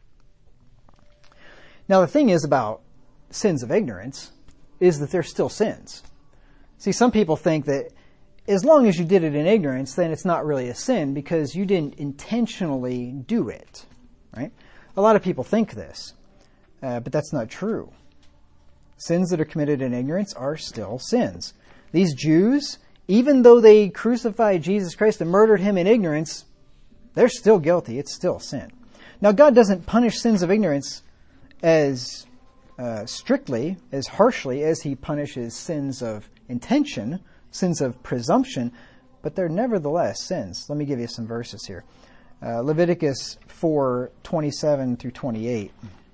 Now, the thing is about sins of ignorance is that they're still sins. See, some people think that as long as you did it in ignorance, then it's not really a sin because you didn't intentionally do it, right? A lot of people think this, uh, but that's not true. Sins that are committed in ignorance are still sins. These Jews, even though they crucified Jesus Christ and murdered him in ignorance, they're still guilty. It's still sin. Now, God doesn't punish sins of ignorance as uh, strictly, as harshly as he punishes sins of intention, sins of presumption, but they're nevertheless sins. Let me give you some verses here. Uh, Leviticus four, twenty-seven through twenty-eight.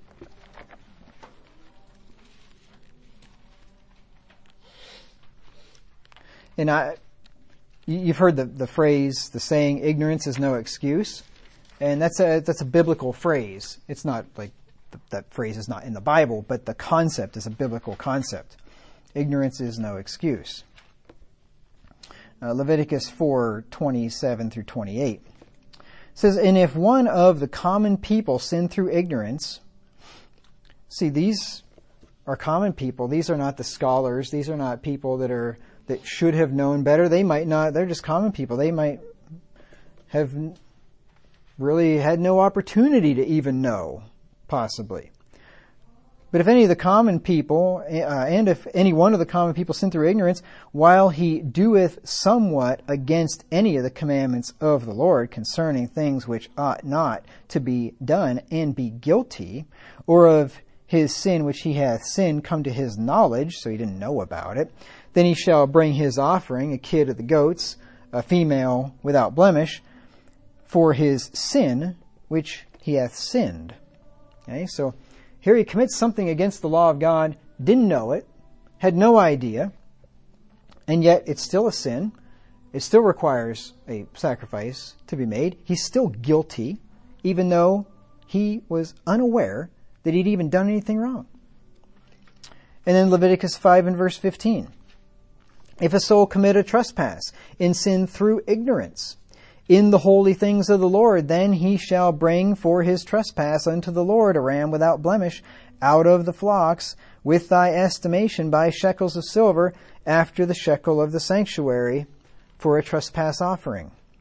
And I, you've heard the, the phrase, the saying, ignorance is no excuse. And that's a, that's a biblical phrase. It's not like, th- that phrase is not in the Bible, but the concept is a biblical concept. Ignorance is no excuse. Uh, Leviticus four, twenty-seven through twenty-eight. It says, and if one of the common people sin through ignorance, see, these are common people. These are not the scholars. These are not people that are that should have known better. They might not. They're just common people. They might have really had no opportunity to even know, possibly. But if any of the common people, uh, and if any one of the common people sin through ignorance, while he doeth somewhat against any of the commandments of the Lord concerning things which ought not to be done, and be guilty, or of his sin which he hath sinned come to his knowledge, so he didn't know about it, then he shall bring his offering, a kid of the goats, a female without blemish, for his sin which he hath sinned. Okay, so here he commits something against the law of God, didn't know it, had no idea, and yet it's still a sin. It still requires a sacrifice to be made. He's still guilty, even though he was unaware that he'd even done anything wrong. And then Leviticus five and verse fifteen. If a soul commit a trespass in sin through ignorance in the holy things of the Lord, then he shall bring for his trespass unto the Lord a ram without blemish out of the flocks with thy estimation by shekels of silver after the shekel of the sanctuary for a trespass offering.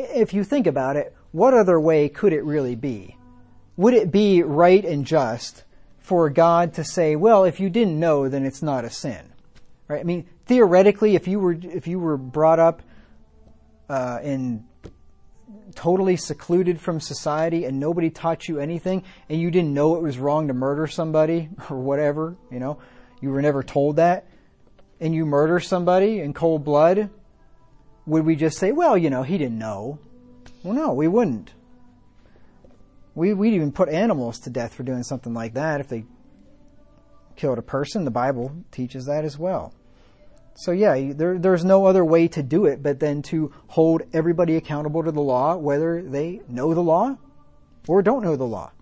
if you think about it, what other way could it really be? Would it be right and just for God to say, well, if you didn't know, then it's not a sin? Right? I mean, theoretically, if you were if you were brought up uh, in totally secluded from society and nobody taught you anything, and you didn't know it was wrong to murder somebody or whatever, you know, you were never told that, and you murder somebody in cold blood, would we just say, well, you know, he didn't know? Well, no, we wouldn't. We, we'd even put animals to death for doing something like that if they killed a person. The Bible teaches that as well. So yeah, there, there's no other way to do it but then to hold everybody accountable to the law, whether they know the law or don't know the law.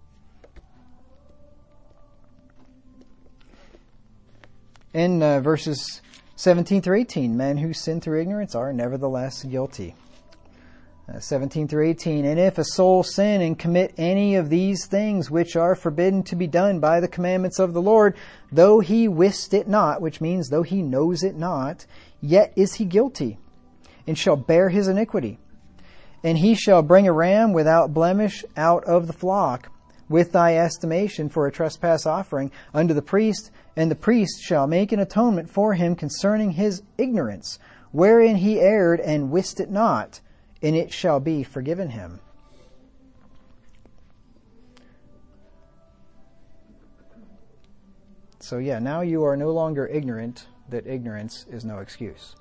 In uh, verses seventeen through eighteen, men who sin through ignorance are nevertheless guilty. Uh, seventeen through eighteen, and if a soul sin and commit any of these things which are forbidden to be done by the commandments of the Lord, though he wist it not, which means though he knows it not, yet is he guilty, and shall bear his iniquity. And he shall bring a ram without blemish out of the flock, with thy estimation for a trespass offering unto the priest, and the priest shall make an atonement for him concerning his ignorance, wherein he erred and wist it not, and it shall be forgiven him. So yeah, now you are no longer ignorant that ignorance is no excuse.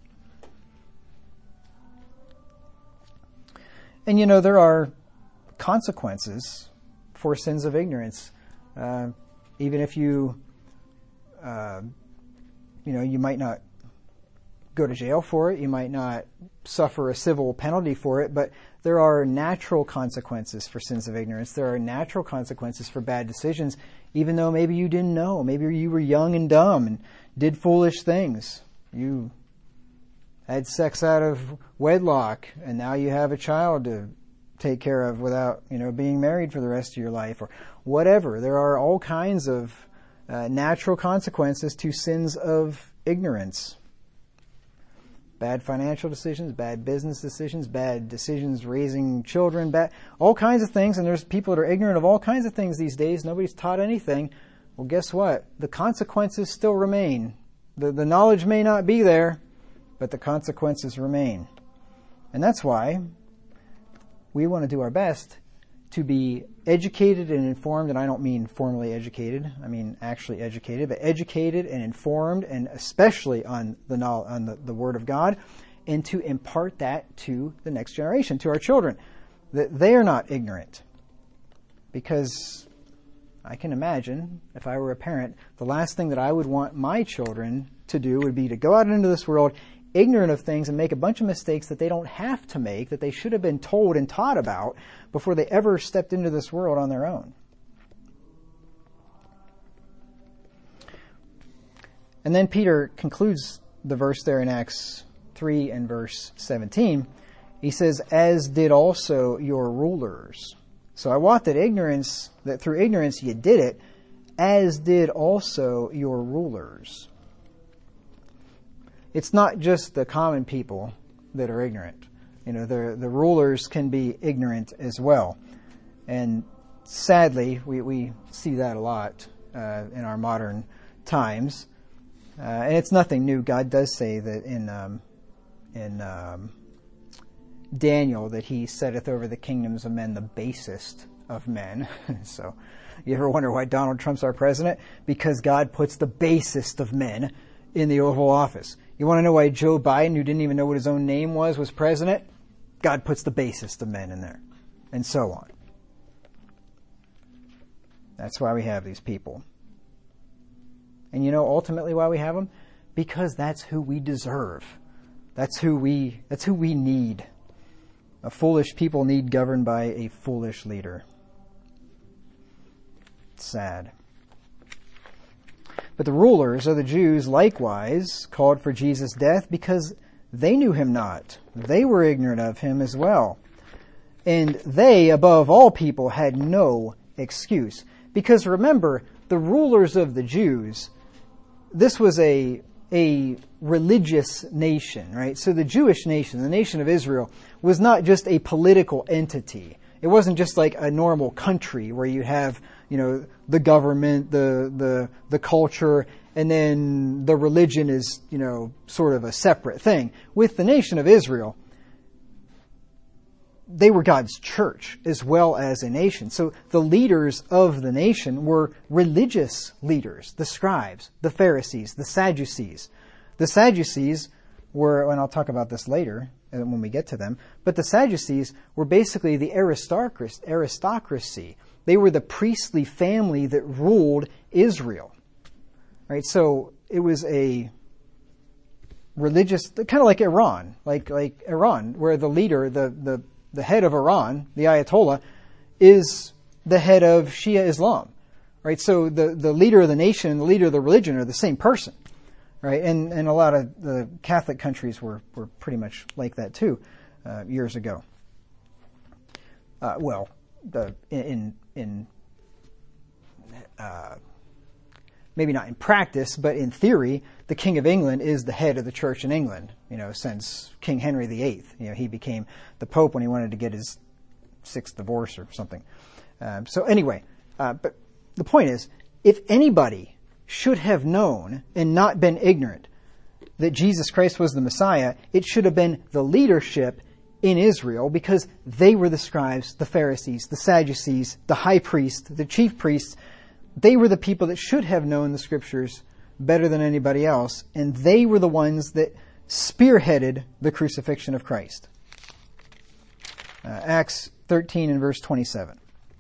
And you know, there are consequences for sins of ignorance. Uh, even if you, uh, you know, you might not go to jail for it, you might not suffer a civil penalty for it, but there are natural consequences for sins of ignorance. There are natural consequences for bad decisions, even though maybe you didn't know. Maybe you were young and dumb and did foolish things. You had sex out of wedlock, and now you have a child to take care of without, you know, being married for the rest of your life, or whatever. There are all kinds of uh, natural consequences to sins of ignorance. Bad financial decisions, bad business decisions, bad decisions raising children, bad, all kinds of things. And there's people that are ignorant of all kinds of things these days. Nobody's taught anything. Well, guess what? The consequences still remain. The, the knowledge may not be there, but the consequences remain. And that's why we want to do our best to be educated and informed, and I don't mean formally educated, I mean actually educated, but educated and informed, and especially on the on the, the Word of God, and to impart that to the next generation, to our children, that they are not ignorant. Because I can imagine, if I were a parent, the last thing that I would want my children to do would be to go out into this world ignorant of things and make a bunch of mistakes that they don't have to make, that they should have been told and taught about before they ever stepped into this world on their own. And then Peter concludes the verse there in Acts three and verse seventeen. He says, as did also your rulers. So I wot that ignorance, that through ignorance you did it, as did also your rulers. It's not just the common people that are ignorant. You know, the the rulers can be ignorant as well. And sadly, we, we see that a lot uh, in our modern times. Uh, and it's nothing new. God does say that in um, in um, Daniel that he setteth over the kingdoms of men the basest of men. So you ever wonder why Donald Trump's our president? Because God puts the basest of men in the Oval Office. You want to know why Joe Biden, who didn't even know what his own name was, was president? God puts the basest of men in there. And so on. That's why we have these people. And you know ultimately why we have them? Because that's who we deserve. That's who we, that's who we need. A foolish people need governed by a foolish leader. It's sad. But the rulers of the Jews likewise called for Jesus' death because they knew him not. They were ignorant of him as well. And they, above all people, had no excuse. Because remember, the rulers of the Jews, this was a, a religious nation, right? So the Jewish nation, the nation of Israel, was not just a political entity. It wasn't just like a normal country where you have, you know, the government, the the the culture, and then the religion is, you know, sort of a separate thing. With the nation of Israel, they were God's church as well as a nation. So the leaders of the nation were religious leaders, the scribes, the Pharisees, the Sadducees. The Sadducees were, and I'll talk about this later when we get to them, but the Sadducees were basically the aristocracy. They were the priestly family that ruled Israel. Right? So it was a religious, kind of like Iran, like like Iran, where the leader, the, the, the head of Iran, the Ayatollah, is the head of Shia Islam. Right? So the, the leader of the nation and the leader of the religion are the same person. Right? And and a lot of the Catholic countries were, were pretty much like that too, uh, years ago. Uh, well, the in in uh, maybe not in practice, but in theory, the King of England is the head of the church in England. You know, since King Henry the Eighth, you know, he became the Pope when he wanted to get his sixth divorce or something. Um, so anyway, uh, but the point is, if anybody should have known and not been ignorant that Jesus Christ was the Messiah, it should have been the leadership in Israel, because they were the scribes, the Pharisees, the Sadducees, the high priest, the chief priests. They were the people that should have known the scriptures better than anybody else, and they were the ones that spearheaded the crucifixion of Christ. Uh, Acts thirteen and verse twenty-seven.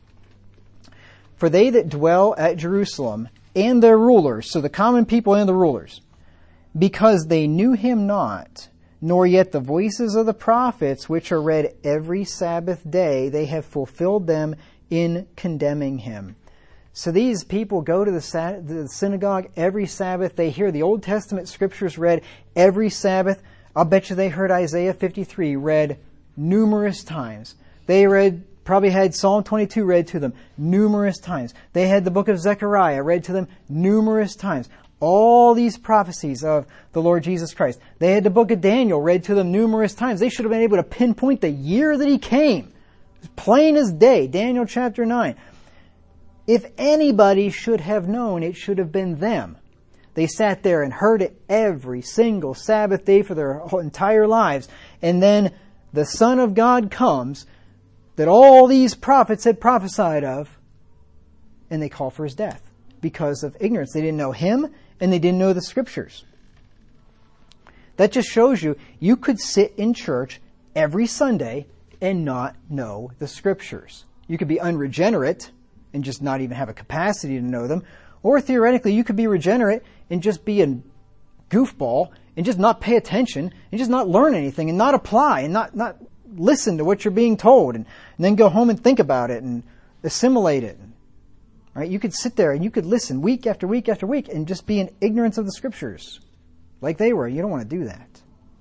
For they that dwell at Jerusalem and their rulers, so the common people and the rulers, because they knew him not, nor yet the voices of the prophets, which are read every Sabbath day, they have fulfilled them in condemning him. So these people go to the, the synagogue every Sabbath. They hear the Old Testament scriptures read every Sabbath. I'll bet you they heard Isaiah fifty-three read numerous times. They read Probably had Psalm twenty-two read to them numerous times. They had the book of Zechariah read to them numerous times. All these prophecies of the Lord Jesus Christ. They had the book of Daniel read to them numerous times. They should have been able to pinpoint the year that he came. It's plain as day. Daniel chapter nine. If anybody should have known, it should have been them. They sat there and heard it every single Sabbath day for their whole entire lives. And then the Son of God comes that all these prophets had prophesied of, and they call for his death because of ignorance. They didn't know him, and they didn't know the scriptures. That just shows you, you could sit in church every Sunday and not know the scriptures. You could be unregenerate and just not even have a capacity to know them, or theoretically you could be regenerate and just be a goofball and just not pay attention and just not learn anything and not apply and not, not listen to what you're being told, and, and then go home and think about it and assimilate it. Right? You could sit there and you could listen week after week after week and just be in ignorance of the scriptures like they were. You don't want to do that.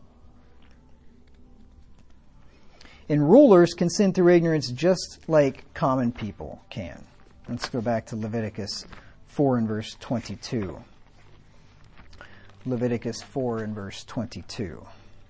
And rulers can sin through ignorance just like common people can. Let's go back to Leviticus four and verse twenty-two. Leviticus four and verse twenty-two.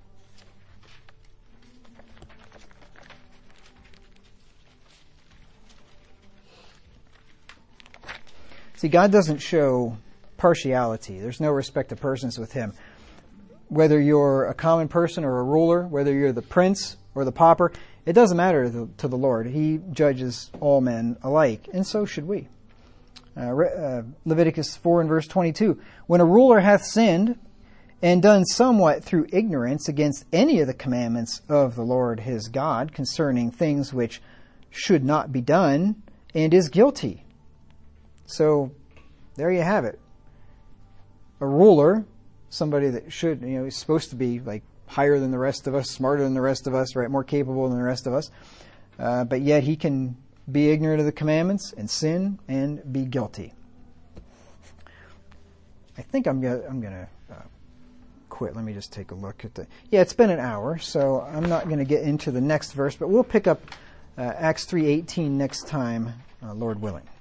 See, God doesn't show partiality. There's no respect of persons with him. Whether you're a common person or a ruler, whether you're the prince or the pauper, it doesn't matter to the Lord. He judges all men alike, and so should we. Uh, uh, Leviticus four and verse twenty-two. When a ruler hath sinned and done somewhat through ignorance against any of the commandments of the Lord his God concerning things which should not be done, and is guilty. So, there you have it. A ruler, somebody that should, you know, is supposed to be like higher than the rest of us, smarter than the rest of us, right, more capable than the rest of us, uh, but yet he can be ignorant of the commandments and sin and be guilty. I think I'm gonna I'm gonna uh, quit. Let me just take a look at the. Yeah, it's been an hour, so I'm not going to get into the next verse, but we'll pick up uh, Acts three eighteen next time, uh, Lord willing.